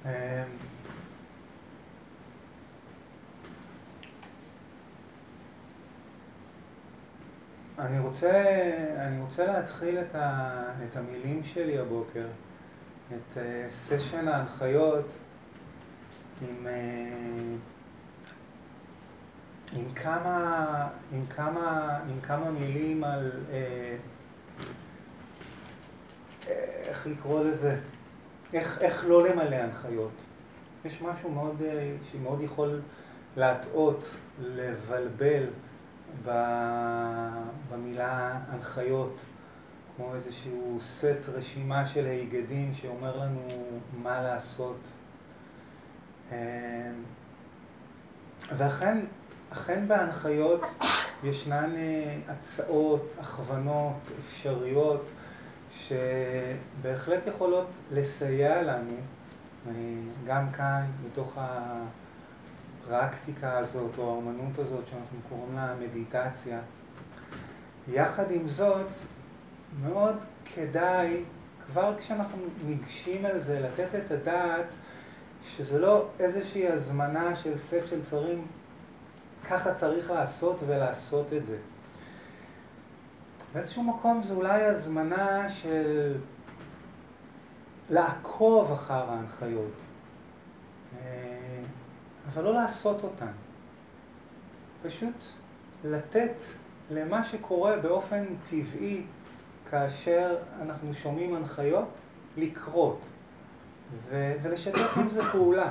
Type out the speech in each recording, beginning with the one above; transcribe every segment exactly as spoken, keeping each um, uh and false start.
אני רוצה, אני רוצה להתחיל את, ה, את המילים שלי הבוקר, את סשן ההנחיות עם, עם, כמה, עם, כמה, עם כמה מילים על, איך לקרוא לזה, איך, איך לא למלא הנחיות. יש משהו מאוד, שמאוד יכול להטעות, לבלבל במילה הנחיות, כמו איזשהו סט רשימה של היגדים שאומר לנו מה לעשות. ואכן, אכן בהנחיות ישנן הצעות, הכוונות, אפשרויות, שבהחלט יכולות לסייע לנו, גם כאן, מתוך הפרקטיקה הזאת או האמנות הזאת שאנחנו קוראים לה מדיטציה. יחד עם זאת, מאוד כדאי, כבר כשאנחנו ניגשים על זה, לתת את הדעת, שזה לא איזושהי הזמנה של סט של דברים, ככה צריך לעשות ולעשות את זה. באיזשהו מקום זה אולי הזמנה של לעקוב אחר ההנחיות, אבל לא לעשות אותן. פשוט לתת למה שקורה באופן טבעי כאשר אנחנו שומעים הנחיות, לקרות ו- ולשתף עם זה פעולה.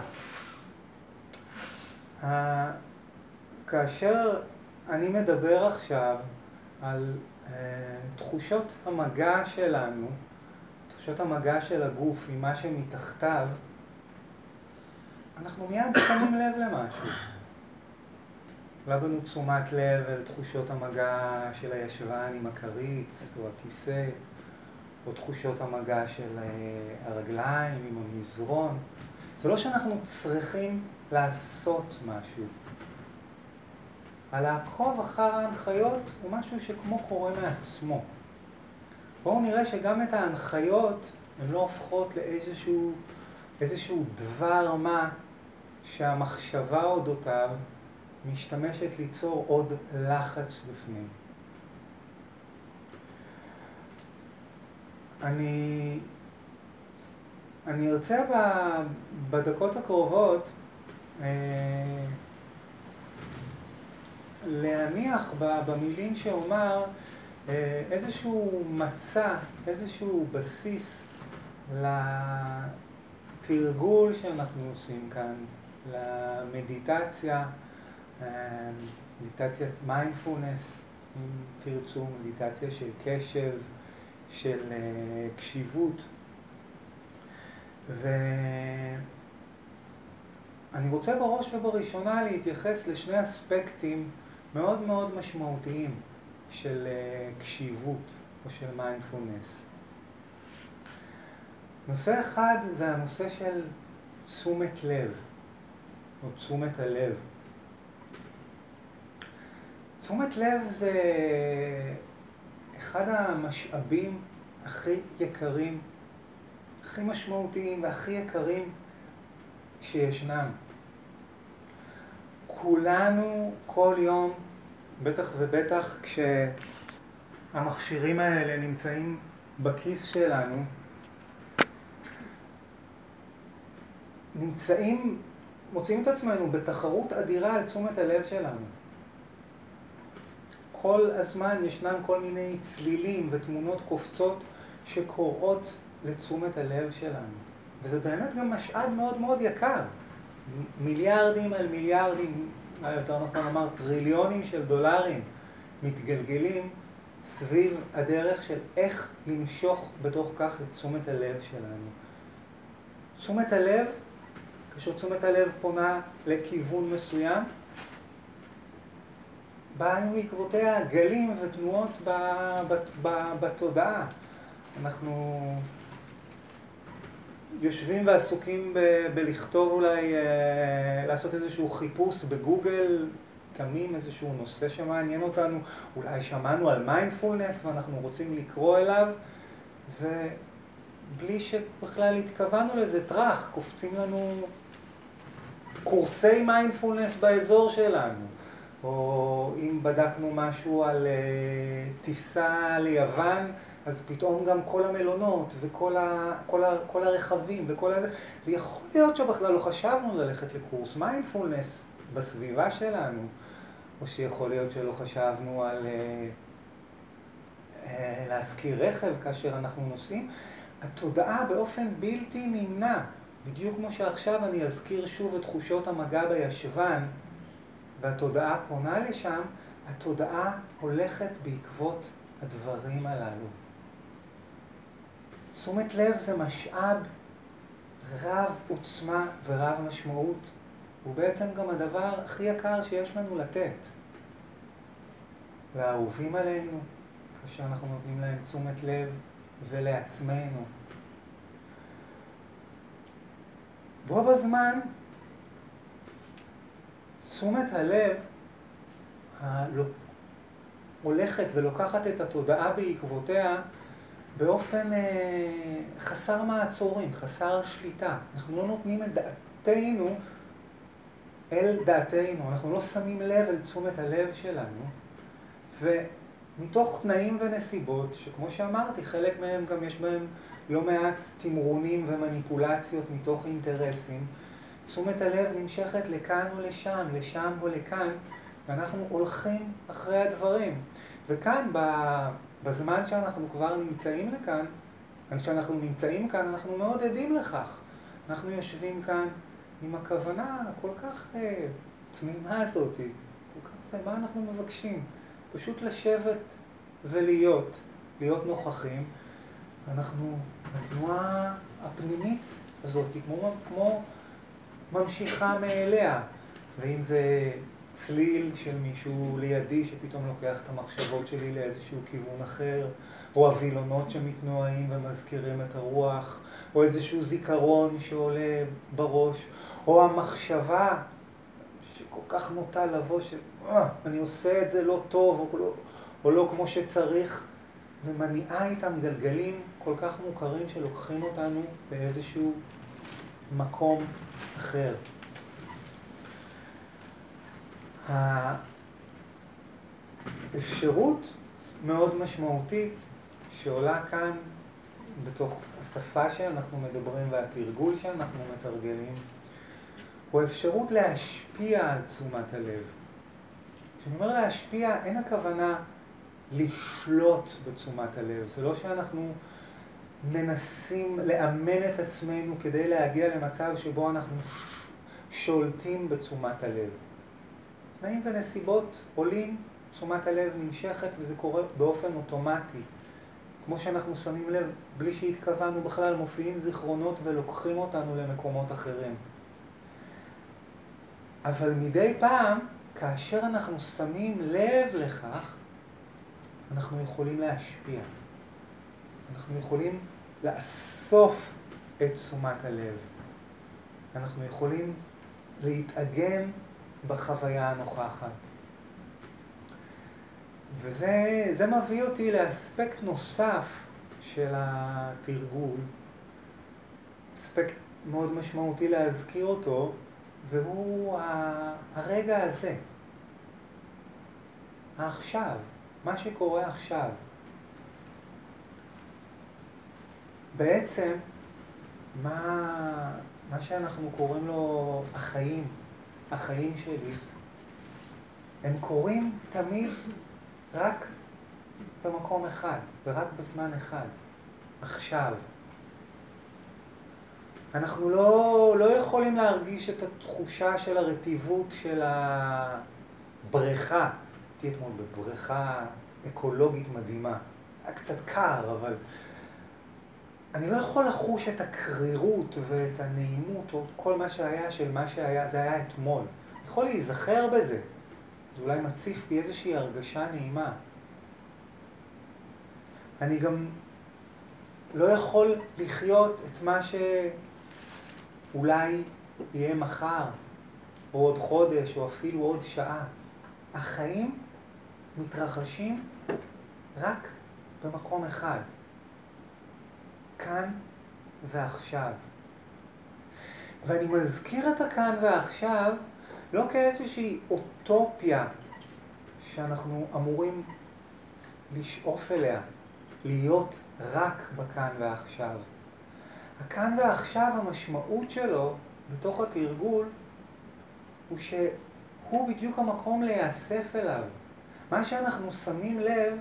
כאשר אני מדבר עכשיו על uh, תחושות המגע שלנו, תחושות המגע של הגוף עם מה שמתחתיו, אנחנו מיד שמים לב למשהו. לא בנו תשומת לב אל תחושות המגע של הישבן עם הכרית או הכיסא, או תחושות המגע של הרגליים עם המזרון. זה לא שאנחנו צריכים לעשות משהו. לעקוב אחר ההנחיות הוא משהו שכמו קורה מעצמו. בואו נראה שגם את ההנחיות הן לא הופכות לאיזשהו איזשהו דבר מה שהמחשבה אודותיו משתמשת ליצור עוד לחץ בפנים. אני, אני ארצה בדקות הקרובות אה, להניח במילים שאומר אה, איזשהו מצע, איזשהו בסיס לתרגול שאנחנו עושים כאן, למדיטציה, מדיטציית מיינדפולנס, אם תרצו, מדיטציה של קשב, של קשיבות. ואני רוצה בראש ובראשונה להתייחס לשני אספקטים מאוד מאוד משמעותיים של קשיבות או של מיינדפולנס. נושא אחד זה הנושא של תשומת לב, או תשומת הלב. תשומת לב זה אחד המשאבים הכי יקרים, הכי משמעותיים והכי יקרים שישנם. כולנו כל יום, בטח ובטח כשהמכשירים האלה נמצאים בכיס שלנו, נמצאים, מוצאים את עצמנו בתחרות אדירה על תשומת הלב שלנו. כל הזמן ישנם כל מיני צלילים ותמונות קופצות שקוראות לתשומת הלב שלנו. וזה באמת גם משאב מאוד מאוד יקר. מיליארדים על מיליארדים, יותר נכון לומר טריליונים של דולרים מתגלגלים סביב הדרך של איך למשוך בתוך כך את תשומת הלב שלנו. תשומת הלב, כאשר תשומת הלב פונה לכיוון מסוים, באים בעקבותיה גלים ותנועות בתודעה. אנחנו יושבים ועסוקים ב- בלכתוב אולי, לעשות איזשהו חיפוש בגוגל, תמים איזשהו נושא שמעניין אותנו, אולי שמענו על מיינדפולנס ואנחנו רוצים לקרוא אליו, בלי שבכלל התכוונו לזה, טרח, קופצים לנו קורסי מיינדפולנס באזור שלנו. או אם בדקנו משהו על uh, טיסה ליוון, אז פתאום גם כל המלונות וכל ה, כל ה, כל הרכבים וכל הזה, ויכול להיות שבכלל לא חשבנו ללכת לקורס מיינדפולנס בסביבה שלנו, או שיכול להיות שלא חשבנו על uh, uh, להזכיר רכב כאשר אנחנו נוסעים. התודעה באופן בלתי נמנע, בדיוק כמו שעכשיו אני אזכיר שוב את תחושות המגע בישבן, והתודעה פונה לשם, התודעה הולכת בעקבות הדברים הללו. תשומת לב זה משאב רב עוצמה ורב משמעות. הוא בעצם גם הדבר הכי יקר שיש לנו לתת. לאהובים עלינו, כאשר אנחנו נותנים להם תשומת לב, ולעצמנו. בו בזמן, תשומת הלב הולכת ולוקחת את התודעה בעקבותיה באופן אה, חסר מעצורים, חסר שליטה. אנחנו לא נותנים את דעתנו אל דעתנו, אנחנו לא שמים לב אל תשומת הלב שלנו, ומתוך תנאים ונסיבות, שכמו שאמרתי, חלק מהם גם יש בהם לא מעט תמרונים ומניפולציות מתוך אינטרסים, תשומת הלב נמשכת לכאן או לשם, לשם או לכאן, ואנחנו הולכים אחרי הדברים. וכאן, בזמן שאנחנו כבר נמצאים לכאן, כשאנחנו נמצאים כאן, אנחנו מאוד עדים לכך. אנחנו יושבים כאן עם הכוונה כל כך אה, תמימה הזאת, כל כך זה, מה אנחנו מבקשים? פשוט לשבת ולהיות, להיות נוכחים. אנחנו, התנועה הפנימית הזאת, כמו, כמו ממשיכה מאליה, ואם זה צליל של מישהו לידי שפתאום לוקח את המחשבות שלי לאיזשהו כיוון אחר, או הווילונות שמתנועים ומזכירים את הרוח, או איזשהו זיכרון שעולה בראש, או המחשבה שכל כך נוטה לבוא של אה, אני עושה את זה לא טוב, או לא, או לא כמו שצריך, ומניעה איתם גלגלים כל כך מוכרים שלוקחים אותנו באיזשהו מקום אחר. האפשרות מאוד משמעותית שעולה כאן בתוך השפה שאנחנו מדברים והתרגול שאנחנו מתרגלים, הוא אפשרות להשפיע על תשומת הלב. כשאני אומר להשפיע, אין הכוונה לשלוט בתשומת הלב. זה לא שאנחנו מנסים לאמן את עצמנו כדי להגיע למצב שבו אנחנו שולטים בתשומת הלב. תנאים ונסיבות עולים, תשומת הלב נמשכת וזה קורה באופן אוטומטי. כמו שאנחנו שמים לב, בלי שהתכוונו בכלל, מופיעים זיכרונות ולוקחים אותנו למקומות אחרים. אבל מדי פעם, כאשר אנחנו שמים לב לכך, אנחנו יכולים להשפיע. אנחנו יכולים לאסוף את תשומת הלב. אנחנו יכולים להתאגן בחוויה הנוכחת. וזה זה מביא אותי לאספקט נוסף של התרגול, אספקט מאוד משמעותי להזכיר אותו, והוא הרגע הזה, העכשיו, מה שקורה עכשיו. בעצם, מה, מה שאנחנו קוראים לו החיים, החיים שלי, הם קורים תמיד רק במקום אחד, ורק בזמן אחד, עכשיו. אנחנו לא, לא יכולים להרגיש את התחושה של הרטיבות של הבריכה. הייתי אתמול בבריכה אקולוגית מדהימה. היה קצת קר, אבל אני לא יכול לחוש את הקרירות ואת הנעימות או כל מה שהיה של מה שהיה, זה היה אתמול. אני יכול להיזכר בזה. זה אולי מציף בי איזושהי הרגשה נעימה. אני גם לא יכול לחיות את מה שאולי יהיה מחר, או עוד חודש, או אפילו עוד שעה. החיים מתרחשים רק במקום אחד. כאן ועכשיו. ואני מזכיר את הכאן ועכשיו לא כאיזושהי אוטופיה שאנחנו אמורים לשאוף אליה, להיות רק בכאן ועכשיו. הכאן ועכשיו, המשמעות שלו בתוך התרגול הוא שהוא בדיוק המקום להיאסף אליו. מה שאנחנו שמים לב,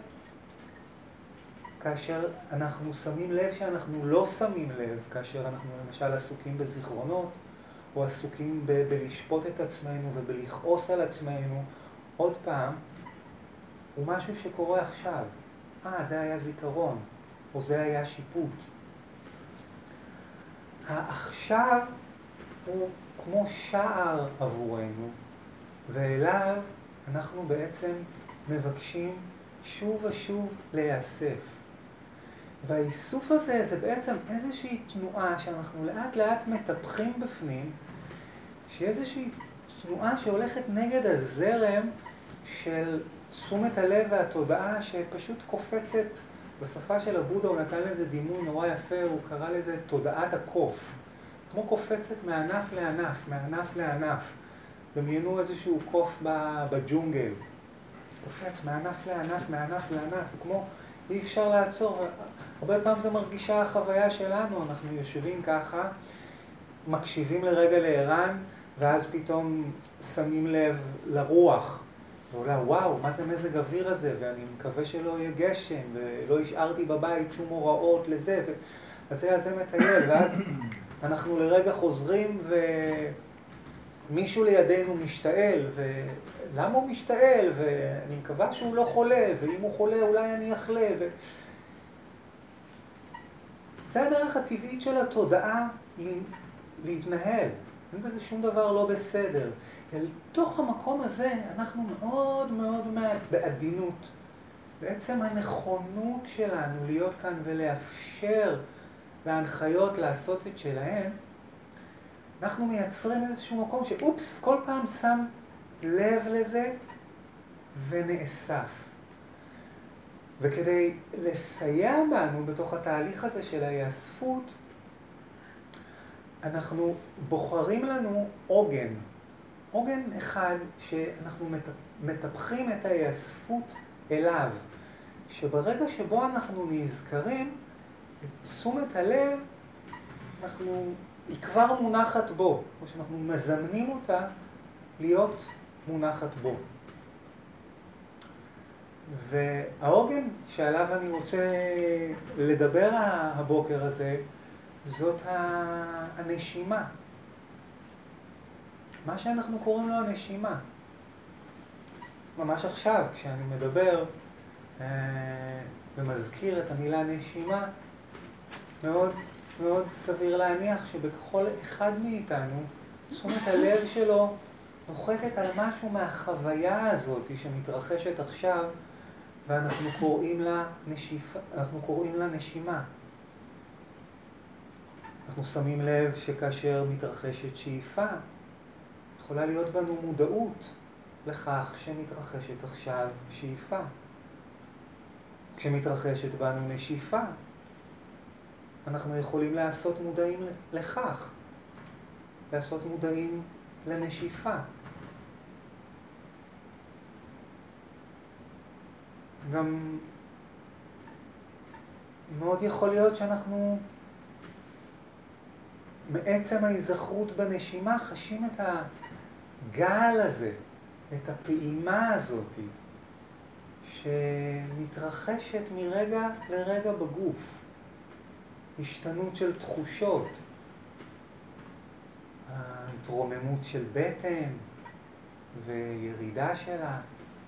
כאשר אנחנו שמים לב שאנחנו לא שמים לב, כאשר אנחנו למשל עסוקים בזיכרונות, או עסוקים ב- בלשפוט את עצמנו ובלכעוס על עצמנו, עוד פעם, הוא משהו שקורה עכשיו. אה, זה היה זיכרון, או זה היה שיפוט. העכשיו הוא כמו שער עבורנו, ואליו אנחנו בעצם מבקשים שוב ושוב להיאסף. והאיסוף הזה זה בעצם איזושהי תנועה שאנחנו לאט לאט מטפחים בפנים, שהיא איזושהי תנועה שהולכת נגד הזרם של תשומת הלב והתודעה שפשוט קופצת. בשפה של הבודה הוא נתן לזה דימוי נורא יפה, הוא קרא לזה תודעת הקוף. כמו קופצת מענף לענף, מענף לענף. דמיינו איזשהו קוף בג'ונגל. קופץ מענף לענף, מענף לענף, וכמו אי אפשר לעצור. הרבה פעמים זה מרגישה החוויה שלנו, אנחנו יושבים ככה, מקשיבים לרגע לערן, ואז פתאום שמים לב לרוח. ואולי, וואו, מה זה מזג אוויר הזה? ואני מקווה שלא יהיה גשם, ולא השארתי בבית שום הוראות לזה. ו... אז זה, זה מטייל, ואז אנחנו לרגע חוזרים, ומישהו לידינו משתעל, ולמה הוא משתעל? ואני מקווה שהוא לא חולה, ואם הוא חולה אולי אני אחלה. ו... זה הדרך הטבעית של התודעה להתנהל. אין בזה שום דבר לא בסדר. אל תוך המקום הזה אנחנו מאוד מאוד מעט בעדינות. בעצם הנכונות שלנו להיות כאן ולאפשר להנחיות לעשות את שלהן, אנחנו מייצרים איזשהו מקום שאופס, כל פעם שם לב לזה ונאסף. וכדי לסייע בנו בתוך התהליך הזה של ההיאספות, אנחנו בוחרים לנו עוגן. עוגן אחד שאנחנו מטפחים את ההיאספות אליו. שברגע שבו אנחנו נזכרים, את תשומת הלב, אנחנו, היא כבר מונחת בו. או שאנחנו מזמנים אותה להיות מונחת בו. והעוגן שעליו אני רוצה לדבר הבוקר הזה, זאת הנשימה. מה שאנחנו קוראים לו הנשימה. ממש עכשיו, כשאני מדבר אה, ומזכיר את המילה נשימה, מאוד מאוד סביר להניח שבכל אחד מאיתנו, תשומת הלב שלו נוחתת על משהו מהחוויה הזאת שמתרחשת עכשיו, ואנחנו קוראים לה נשיפה, אנחנו קוראים לה נשימה. אנחנו שמים לב שכאשר מתרחשת שאיפה, יכולה להיות בנו מודעות לכך שמתרחשת עכשיו שאיפה. כשמתרחשת בנו נשיפה, אנחנו יכולים לעשות מודעים לכך, לעשות מודעים לנשיפה. גם מאוד יכול להיות שאנחנו מעצם ההיזכרות בנשימה חשים את הגל הזה, את הפעימה הזאת שמתרחשת מרגע לרגע בגוף. השתנות של תחושות, התרוממות של בטן וירידה שלה,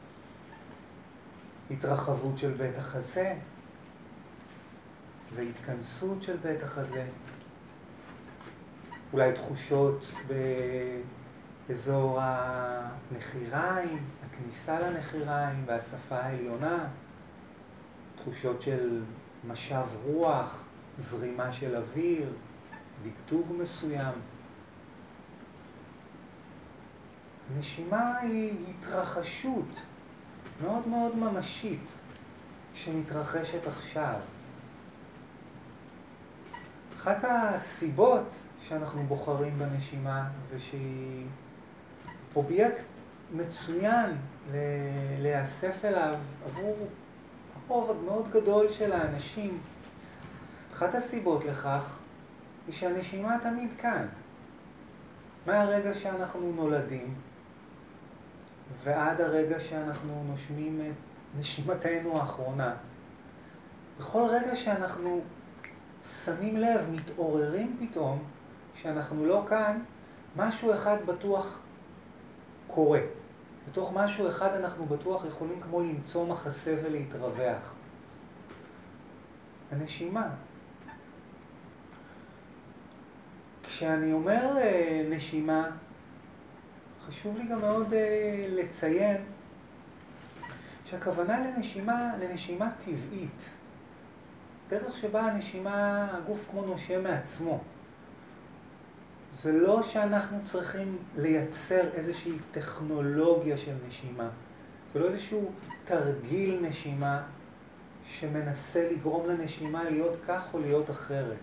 התרחבות של בית החזה והתכנסות של בית החזה. אולי תחושות באזור הנחיריים, הכניסה לנחיריים והשפה העליונה, תחושות של משב רוח, זרימה של אוויר, דגדוג מסוים. הנשימה היא התרחשות מאוד מאוד ממשית שמתרחשת עכשיו. אחת הסיבות שאנחנו בוחרים בנשימה, ושהיא אובייקט מצוין להיאסף אליו עבור הרוב מאוד גדול של האנשים, אחת הסיבות לכך היא שהנשימה תמיד כאן. מהרגע שאנחנו נולדים ועד הרגע שאנחנו נושמים את נשימתנו האחרונה, בכל רגע שאנחנו שמים לב, מתעוררים פתאום, שאנחנו לא כאן, משהו אחד בטוח קורה. בתוך משהו אחד אנחנו בטוח יכולים כמו למצוא מחסה ולהתרווח. הנשימה. כשאני אומר נשימה, חשוב לי גם מאוד לציין שהכוונה לנשימה, לנשימה טבעית. דרך שבה הנשימה, הגוף כמו נושם מעצמו. זה לא שאנחנו צריכים לייצר איזושהי טכנולוגיה של נשימה. זה לא איזשהו תרגיל נשימה שמנסה לגרום לנשימה להיות כך או להיות אחרת.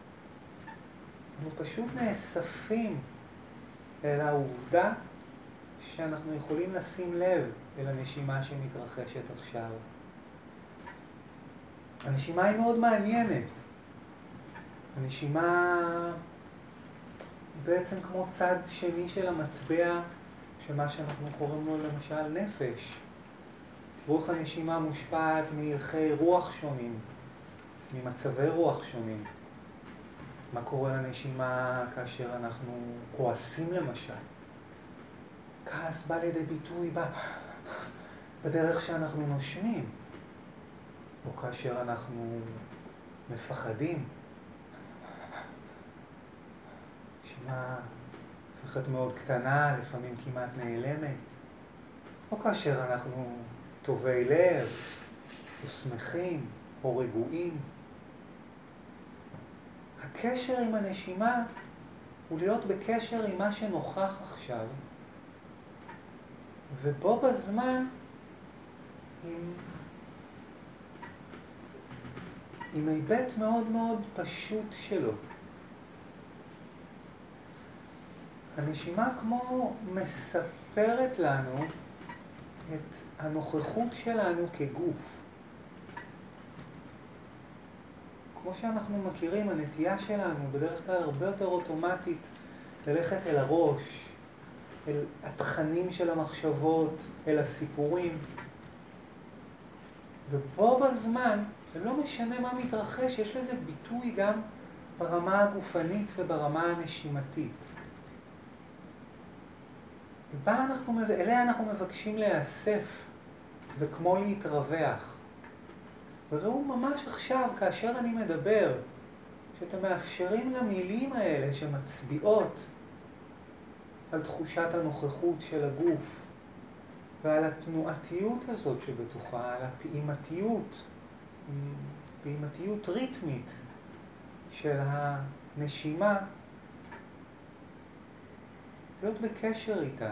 אנחנו פשוט נאספים אל העובדה שאנחנו יכולים לשים לב אל הנשימה שמתרחשת עכשיו. הנשימה היא מאוד מעניינת. הנשימה היא בעצם כמו צד שני של המטבע של מה שאנחנו קוראים לו למשל נפש. תראו איך הנשימה מושפעת מהלכי רוח שונים, ממצבי רוח שונים. מה קורה לנשימה כאשר אנחנו כועסים למשל? כעס בא לידי ביטוי בדרך שאנחנו נושמים. או כאשר אנחנו מפחדים. נשימה הופכת מאוד קטנה, לפעמים כמעט נעלמת. או כאשר אנחנו טובי לב, או שמחים, או רגועים. הקשר עם הנשימה הוא להיות בקשר עם מה שנוכח עכשיו, ובו בזמן עם, עם היבט מאוד מאוד פשוט שלו. הנשימה כמו מספרת לנו את הנוכחות שלנו כגוף. כמו שאנחנו מכירים, הנטייה שלנו בדרך כלל הרבה יותר אוטומטית ללכת אל הראש, אל התכנים של המחשבות, אל הסיפורים. ובו בזמן, ולא משנה מה מתרחש, יש לזה ביטוי גם ברמה הגופנית וברמה הנשימתית. ובה אנחנו, אליה אנחנו מבקשים להיאסף וכמו להתרווח. וראו ממש עכשיו, כאשר אני מדבר, שאתם מאפשרים למילים האלה שמצביעות על תחושת הנוכחות של הגוף, ועל התנועתיות הזאת שבתוכה, על הפעימתיות, פעימתיות ריתמית של הנשימה, להיות בקשר איתה.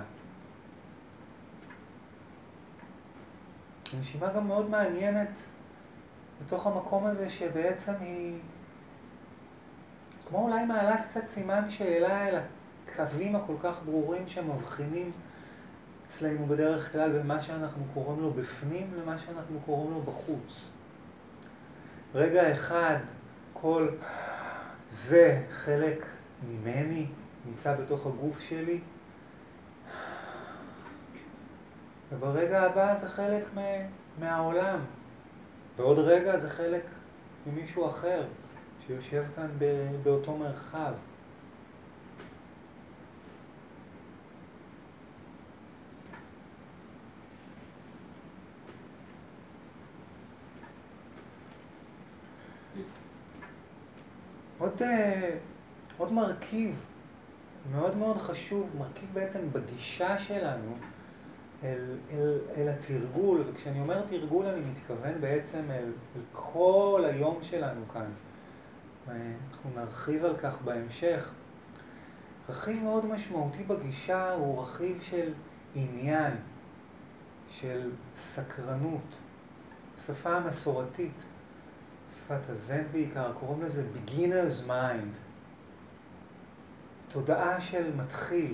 הנשימה גם מאוד מעניינת בתוך המקום הזה שבעצם היא כמו אולי מעלה קצת סימן שאלה אל הקווים הכל כך ברורים שמבחינים אצלנו בדרך כלל בין מה שאנחנו קוראים לו בפנים למה שאנחנו קוראים לו בחוץ. רגע אחד, כל זה חלק ממני, נמצא בתוך הגוף שלי, וברגע הבא זה חלק מהעולם. ועוד רגע זה חלק ממישהו אחר שיושב כאן באותו מרחב. עוד, עוד מרכיב מאוד מאוד חשוב, מרכיב בעצם בגישה שלנו אל, אל, אל התרגול, וכשאני אומר תרגול אני מתכוון בעצם אל, אל כל היום שלנו כאן. אנחנו נרחיב על כך בהמשך. רכיב מאוד משמעותי בגישה הוא רכיב של עניין, של סקרנות, שפה המסורתית. שפת הזן בעיקר, קוראים לזה beginner's mind. תודעה של מתחיל.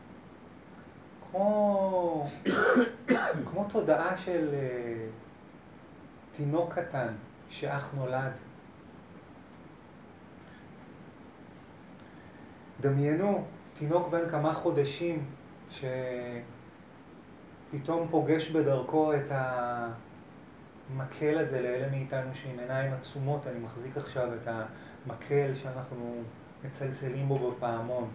כמו, כמו תודעה של uh, תינוק קטן שאך נולד. דמיינו, תינוק בן כמה חודשים שפתאום פוגש בדרכו את המקל הזה לאלה מאיתנו שעם עיניים עצומות. אני מחזיק עכשיו את המקל שאנחנו מצלצלים בו בפעמון.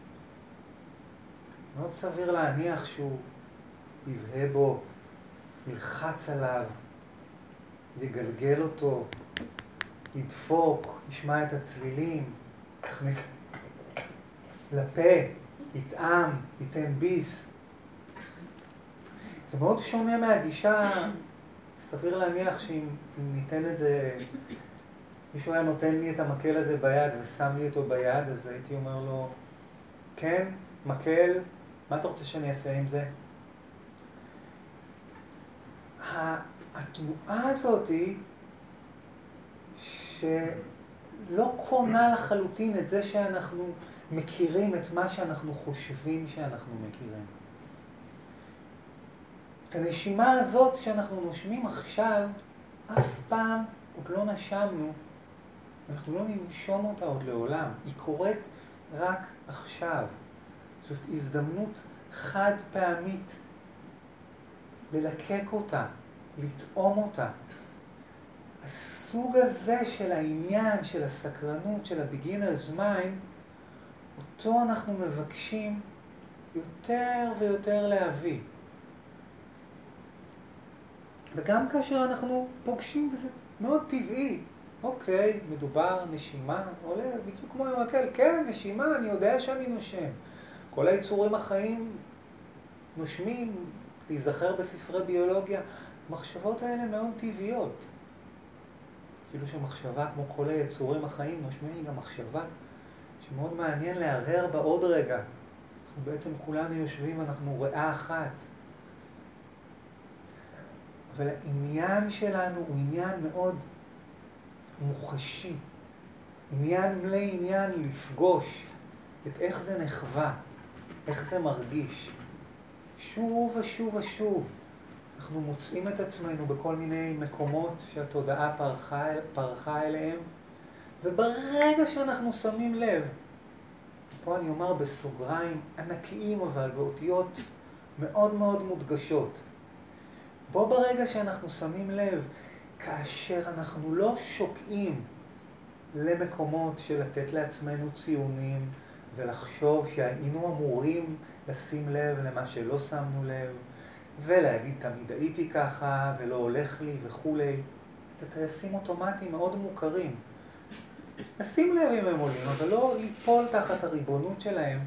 מאוד סביר להניח שהוא יבהה בו, ילחץ עליו, יגלגל אותו, ידפוק, ישמע את הצלילים, יכניס לפה, יטעם, ייתן ביס. זה מאוד שונה מהגישה, סביר להניח שאם ניתן את זה, מישהו היה נותן לי את המקל הזה ביד ושם לי אותו ביד, אז הייתי אומר לו, כן, מקל, מה אתה רוצה שאני אעשה עם זה? התנועה הזאת היא שלא קונה לחלוטין את זה שאנחנו מכירים את מה שאנחנו חושבים שאנחנו מכירים. את הנשימה הזאת שאנחנו נושמים עכשיו, אף פעם עוד לא נשמנו, אנחנו לא ננשום אותה עוד לעולם. היא קורית רק עכשיו. זאת הזדמנות חד פעמית ללקק אותה, לטעום אותה. הסוג הזה של העניין, של הסקרנות, של ה-beginner's mind, אותו אנחנו מבקשים יותר ויותר להביא. וגם כאשר אנחנו פוגשים בזה מאוד טבעי, אוקיי, מדובר, נשימה, עולה בדיוק כמו המקל, כן, נשימה, אני יודע שאני נושם. כל היצורים החיים נושמים, להיזכר בספרי ביולוגיה, המחשבות האלה מאוד טבעיות. אפילו שמחשבה כמו כל היצורים החיים נושמים היא גם מחשבה שמאוד מעניין להרהר בה עוד רגע. אנחנו בעצם כולנו יושבים, אנחנו ריאה אחת. אבל העניין שלנו הוא עניין מאוד מוחשי. עניין מלא עניין לפגוש את איך זה נחווה, איך זה מרגיש. שוב ושוב ושוב אנחנו מוצאים את עצמנו בכל מיני מקומות שהתודעה פרחה, פרחה אליהם, וברגע שאנחנו שמים לב, פה אני אומר בסוגריים ענקיים אבל באותיות מאוד מאוד מודגשות, בו ברגע שאנחנו שמים לב, כאשר אנחנו לא שוקעים למקומות של לתת לעצמנו ציונים ולחשוב שהיינו אמורים לשים לב למה שלא שמנו לב ולהגיד תמיד הייתי ככה ולא הולך לי וכולי, זה טייסים אוטומטיים מאוד מוכרים. לשים לב אם הם עולים, אבל לא ליפול תחת הריבונות שלהם,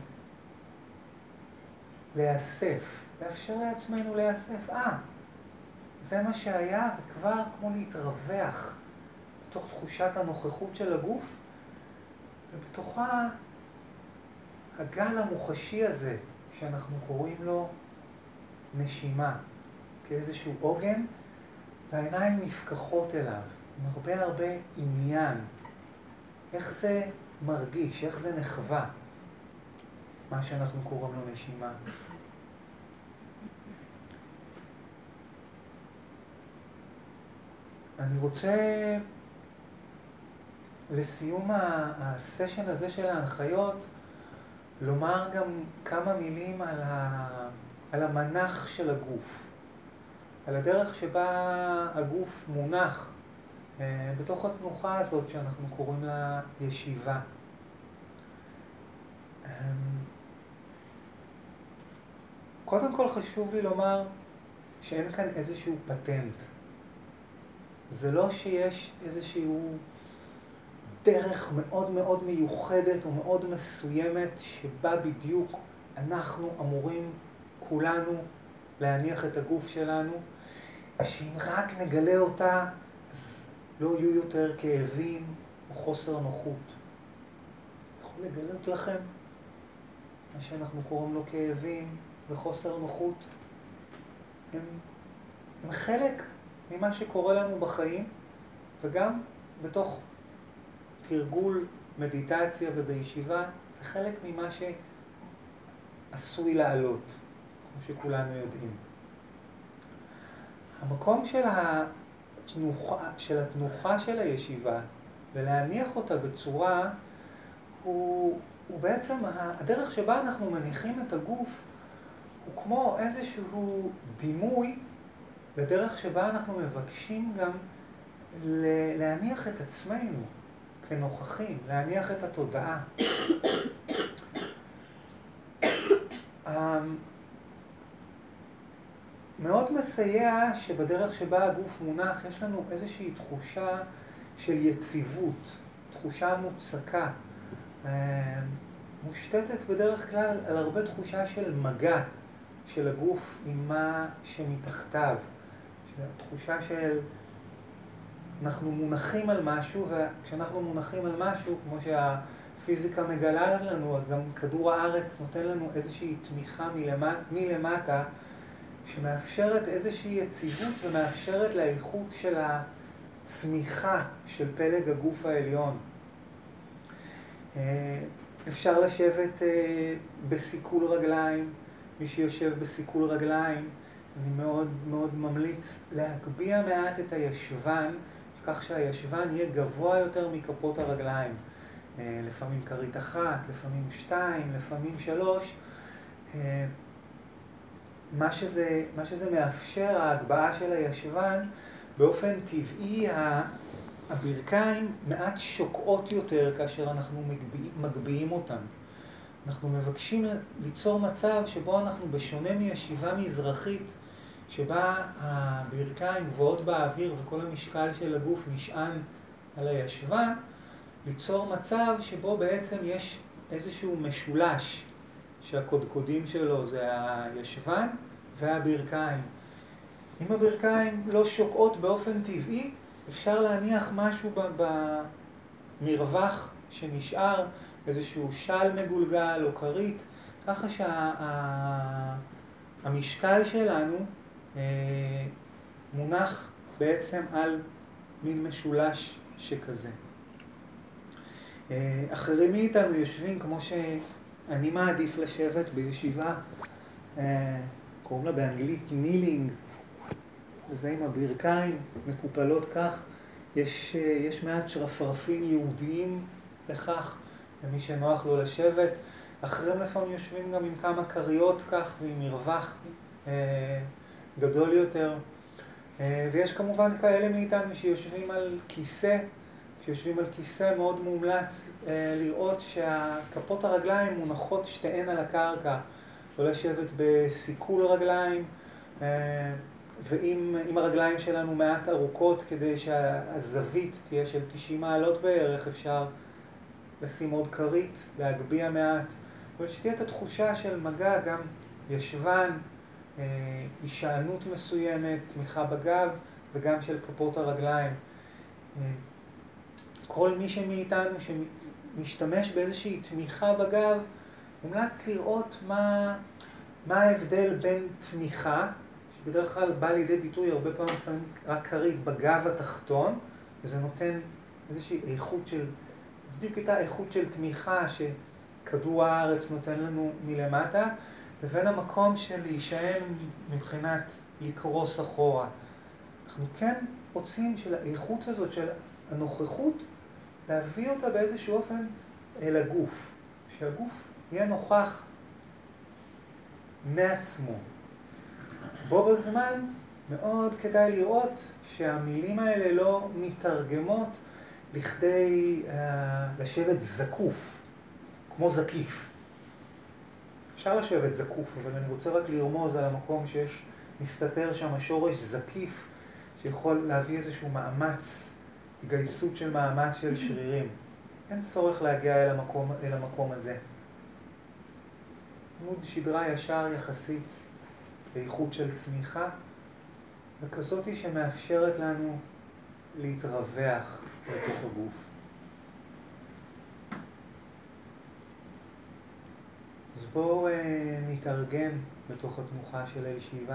להיאסף, לאפשר לעצמנו להיאסף. אה, זה מה שהיה, וכבר כמו להתרווח בתוך תחושת הנוכחות של הגוף, ובתוכה הגל המוחשי הזה, שאנחנו קוראים לו נשימה, כאיזשהו עוגן, והעיניים נפקחות אליו, עם הרבה הרבה עניין. איך זה מרגיש, איך זה נחווה, מה שאנחנו קוראים לו נשימה. אני רוצה לסיום הסשן הזה של ההנחיות, לומר גם כמה מילים על, ה... על המנח של הגוף. על הדרך שבה הגוף מונח אה, בתוך התנוחה הזאת שאנחנו קוראים לה ישיבה. אה, קודם כל חשוב לי לומר שאין כאן איזשהו פטנט. זה לא שיש איזשהו דרך מאוד מאוד מיוחדת או מאוד מסוימת שבה בדיוק אנחנו אמורים כולנו להניח את הגוף שלנו, ושאם רק נגלה אותה אז לא יהיו יותר כאבים או חוסר נוחות. יכול לגלות לכם מה שאנחנו קוראים לו כאבים וחוסר נוחות. הם, הם חלק ממה שקורה לנו בחיים, וגם בתוך תרגול מדיטציה ובישיבה, זה חלק ממה שעשוי לעלות, כמו שכולנו יודעים. המקום של התנוחה של, התנוחה של הישיבה, ולהניח אותה בצורה, הוא, הוא בעצם, הדרך שבה אנחנו מניחים את הגוף, הוא כמו איזשהו דימוי לדרך שבה אנחנו מבקשים גם להניח את עצמנו כנוכחים, להניח את התודעה. מאוד מסייע שבדרך שבה הגוף מונח יש לנו איזושהי תחושה של יציבות, תחושה מוצקה, מושתתת בדרך כלל על הרבה תחושה של מגע של הגוף עם מה שמתחתיו, תחושה של אנחנו מונחים על משהו, וכשאנחנו מונחים על משהו, כמו שהפיזיקה מגלה לנו, אז גם כדור הארץ נותן לנו איזושהי תמיכה מלמטה, מלמטה שמאפשרת איזושהי יציבות ומאפשרת לאיכות של הצמיחה של פלג הגוף העליון. אפשר לשבת בסיכול רגליים, מי שיושב בסיכול רגליים, אני מאוד מאוד ממליץ להגביה מעט את הישבן, כך שהישבן יהיה גבוה יותר מכפות הרגליים. לפעמים כרית אחת, לפעמים שתיים, לפעמים שלוש. מה שזה, מה שזה מאפשר, ההגבהה של הישבן, באופן טבעי הברכיים מעט שוקעות יותר כאשר אנחנו מגביהים, מגביהים אותן. אנחנו מבקשים ליצור מצב שבו אנחנו בשונה מישיבה מזרחית, שבה הברכיים גבוהות באוויר וכל המשקל של הגוף נשען על הישבן, ליצור מצב שבו בעצם יש איזשהו משולש שהקודקודים שלו זה הישבן והברכיים. אם הברכיים לא שוקעות באופן טבעי, אפשר להניח משהו במרווח שנשאר, איזשהו של מגולגל או כרית, ככה שהמשקל שלנו מונח בעצם על מין משולש שכזה. אחרים מאיתנו יושבים כמו שאני מעדיף לשבת בישיבה, קוראים לה באנגלית נילינג, וזה עם הברכיים מקופלות כך. יש, יש מעט שרפרפים יהודיים לכך, למי שנוח לו לשבת. אחרים לפעמים יושבים גם עם כמה קריות כך ועם מרווח אה, גדול יותר. אה, ויש כמובן כאלה מאיתנו שיושבים על כיסא, שיושבים על כיסא מאוד מומלץ אה, לראות שהכפות הרגליים מונחות שתיהן על הקרקע, או לשבת בסיכול רגליים, אה, ואם הרגליים שלנו מעט ארוכות כדי שהזווית תהיה של תשעים מעלות בערך, אפשר לשים עוד כרית, להגביה מעט, אבל שתהיה את התחושה של מגע, גם ישבן, הישענות מסוימת, תמיכה בגב, וגם של כפות הרגליים. כל מי שמאיתנו שמשתמש באיזושהי תמיכה בגב, מומלץ לראות מה, מה ההבדל בין תמיכה, שבדרך כלל בא לידי ביטוי, הרבה פעמים שמים רק כרית בגב התחתון, וזה נותן איזושהי איכות של, בדיוק את האיכות של תמיכה שכדור הארץ נותן לנו מלמטה, לבין המקום של להישען מבחינת לקרוס אחורה. אנחנו כן רוצים של האיכות הזאת, של הנוכחות, להביא אותה באיזשהו אופן אל הגוף, שהגוף יהיה נוכח מעצמו. בו בזמן מאוד כדאי לראות שהמילים האלה לא מתרגמות לכדי uh, לשבת זקוף, כמו זקיף. אפשר לשבת זקוף, אבל אני רוצה רק לרמוז על המקום שיש, מסתתר שם השורש זקיף, שיכול להביא איזשהו מאמץ, התגייסות של מאמץ של שרירים. אין צורך להגיע אל המקום, אל המקום הזה. עמוד שדרה ישר יחסית, איכות של צמיחה, וכזאת היא שמאפשרת לנו להתרווח לתוך הגוף. אז בואו אה, נתארגן בתוך התנוחה של הישיבה.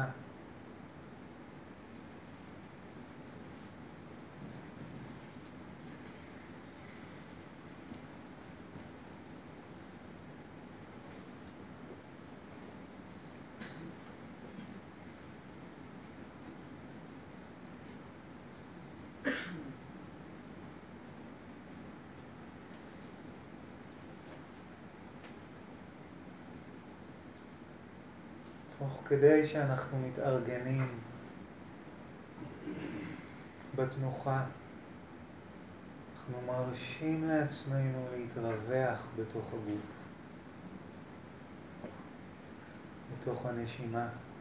תוך כדי שאנחנו מתארגנים בתנוחה, אנחנו מרשים לעצמנו להתרווח בתוך הגוף, בתוך הנשימה.